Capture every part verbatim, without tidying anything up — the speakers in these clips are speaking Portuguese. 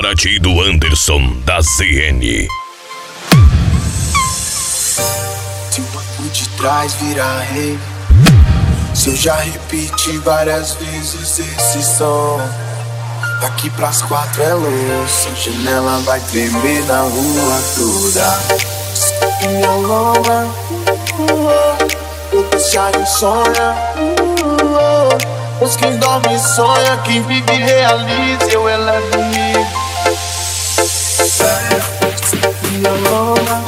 Paraty do Anderson da Z N. Se o banco de trás virar rei, se eu já repeti várias vezes esse som, daqui pras quatro é louça, a janela vai tremer na rua toda. Minha loma, eu deixar insônia. Os quem dorme sonha, quem vive realiza, eu elevo o nível. Minha loma,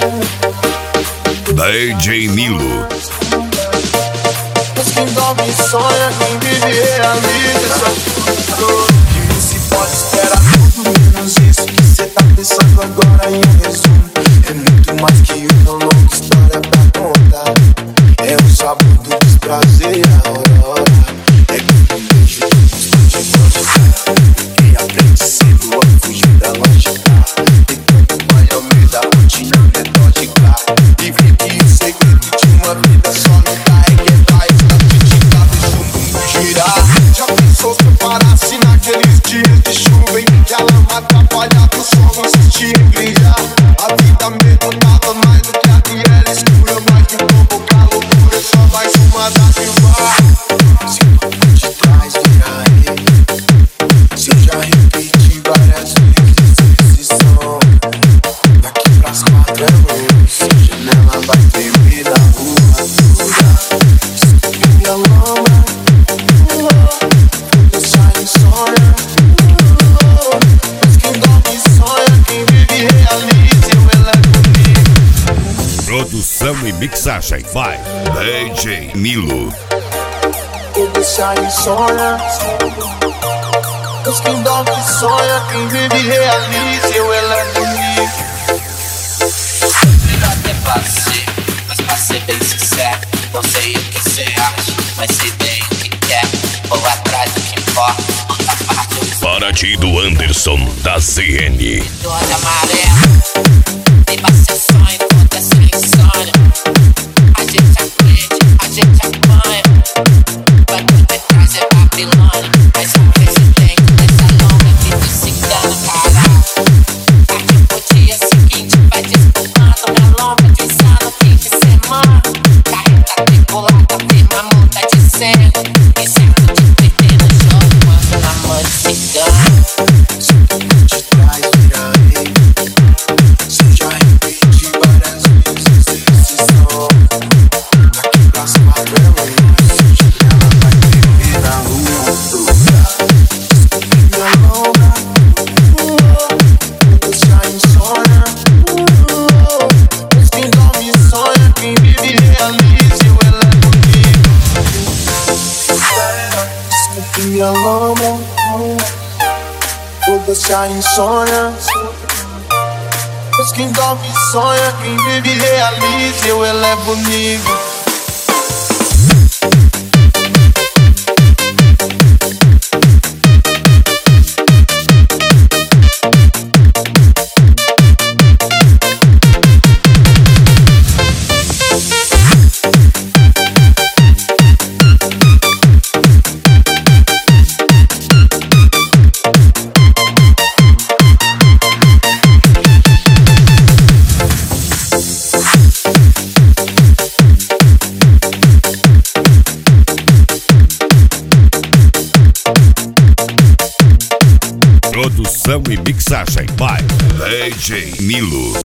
D J Nilo. os quem dorme sonha, quem vive realiza. Que se pode esperar tudo menos isso que cê tá pensando agora em um resumo. É muito mais que uma longa história pra contar. É o sabor do desprazer, a hora, hora. É que um beijo constante pode quem aprende cedo a fugir da lógica. Enquanto vai ao meio da rotina metódica, e vive o segredo de uma vida só não dá. É quebrar estatística, deixa o mundo girar. Já pensou se eu parasse naqueles dias de chuva em que a lama atrapalhava o sol insistia em brilhar? A vida mesmo tava mais do que a viela escura, mas que provocar loucura é só mais uma da vilma. Se o banco de trás virar rei, se eu já repeti várias vezes esse som, daqui pras quatro é luz, a janela vai tremer na rua toda. Minha lama, vou deixar insônia. Mas quem dorme sonha, quem vive realiza, eu elevo o nível. Produção e mixagem vai D J Nilo. Vou deixar insônia. Mas quem dorme sonha, quem vive realiza, eu elevo o nível. Melhor até fazer, mas pra ser bem sincero, não sei o que cê acha, mas sei bem o que quer. Vou atrás do que importa, outra parte eu estou. Paraty do Anderson da Z N. Olha amarelo, tem ser sonho, conta essa insônia. A gente aprende, a gente apanha. Vai por detrás é Babilônia, mas o presidente dessa longa vida se engana, caralho. Parte pro dia seguinte, vai desculpando minha longa, dizendo fim de semana. Carreta tripulada, firma muda de cena. Incerto de perder no jogo, quando na mãe se engana. Se o banco de trás virar rei, se eu já repeti várias vezes esse som, daqui pras quatro é luz, a janela vai tremer na rua toda. Minha loma, vou deixar insônia. Mas quem dorme sonha, quem vive realiza, eu elevo o nível. Desculpe minha loma, vou deixar insônia. Mas quem dorme sonha, quem vive realiza, eu elevo o nível. Produção e mixagem vai D J Nilo.